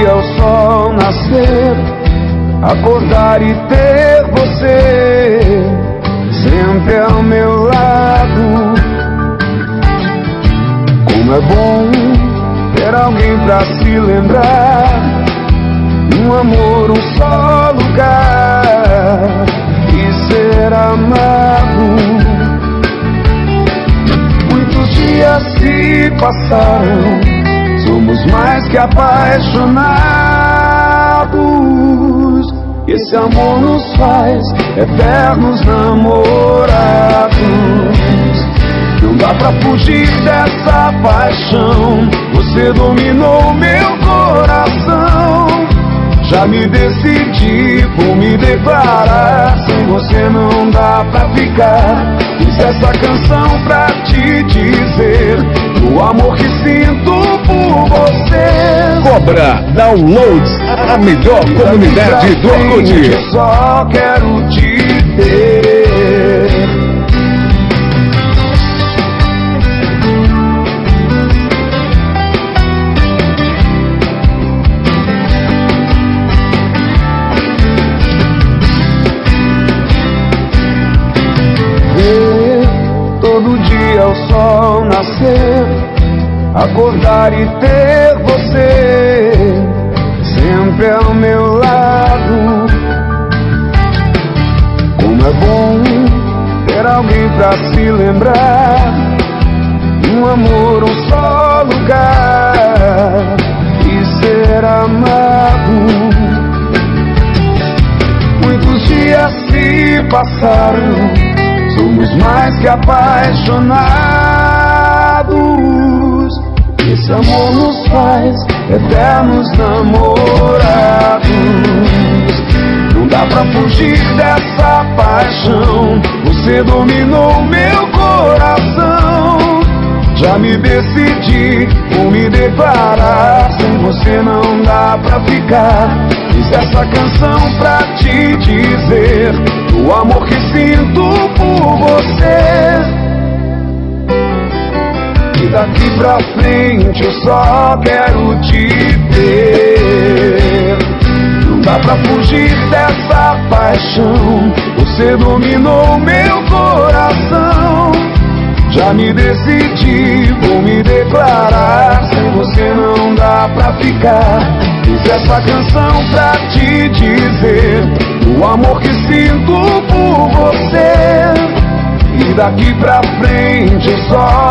dia o sol nascer, acordar e ter você sempre ao meu lado. Como é bom ter alguém pra se lembrar, um amor, um só lugar, e ser amado. Muitos dias se passaram, somos mais que apaixonados. Esse amor nos faz eternos namorados. Não dá pra fugir dessa paixão, você dominou meu coração. Já me decidi, vou me declarar, sem você não dá pra ficar. Fiz essa canção pra te dizer o amor que sinto por você. Cobra Downloads, a melhor comunidade do Orkut. Eu só quero te ter. Todo dia o sol nascer, acordar e ter você sempre ao meu lado. Como é bom ter alguém pra se lembrar, um amor, um só lugar, e ser amado. Muitos dias se passaram, somos mais que apaixonados. Esse amor nos faz eternos namorados. Não dá pra fugir dessa paixão, você dominou meu coração. Já me decidi, vou me declarar, sem você não dá pra ficar. Fiz essa canção pra te dizer o amor que sinto por você. E daqui pra frente eu só quero te ter. Não dá pra fugir dessa paixão, você dominou meu coração. Já me decidi, vou me declarar, sem você não dá pra ficar. Fiz essa canção pra te dizer o amor que sinto por você. E daqui pra frente eu só